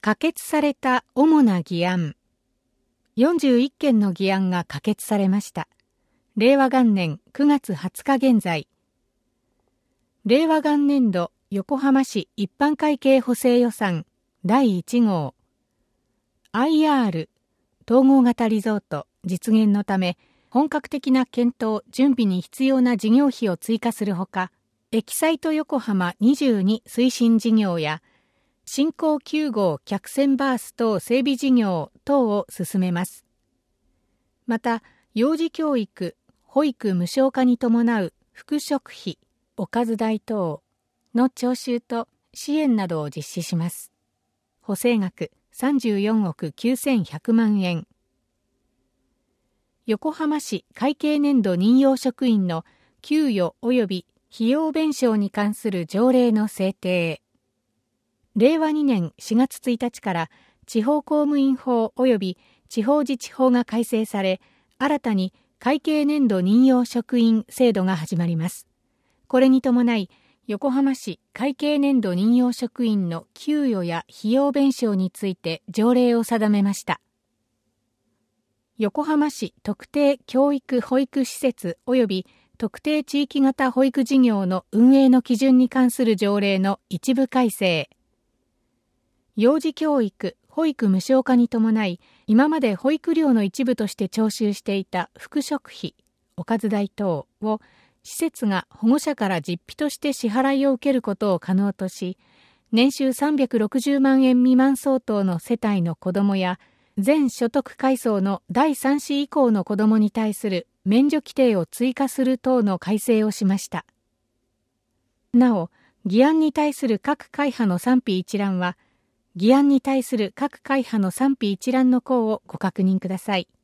可決された主な議案。41件の議案が可決されました。令和元年9月20日現在。令和元年度横浜市一般会計補正予算第1号 IR 統合型リゾート実現のため本格的な検討・準備に必要な事業費を追加するほか、エキサイト横浜22推進事業や新港9号客船バース等整備事業等を進めます。また、幼児教育・保育無償化に伴う副食費、おかず代等の徴収と支援などを実施します。補正額34億9100万円。横浜市会計年度任用職員の給与及び費用弁償に関する条例の制定。令和2年4月1日から地方公務員法及び地方自治法が改正され、新たに会計年度任用職員制度が始まります。これに伴い、横浜市会計年度任用職員の給与や費用弁償について条例を定めました。横浜市特定教育保育施設及び特定地域型保育事業の運営の基準に関する条例の一部改正。幼児教育・保育無償化に伴い、今まで保育料の一部として徴収していた副食費、おかず代等を施設が保護者から実費として支払いを受けることを可能とし、年収360万円未満相当の世帯の子どもや全所得階層の第3子以降の子どもに対する免除規定を追加する等の改正をしました。なお、議案に対する各会派の賛否一覧は、議案に対する各会派の賛否一覧の項をご確認ください。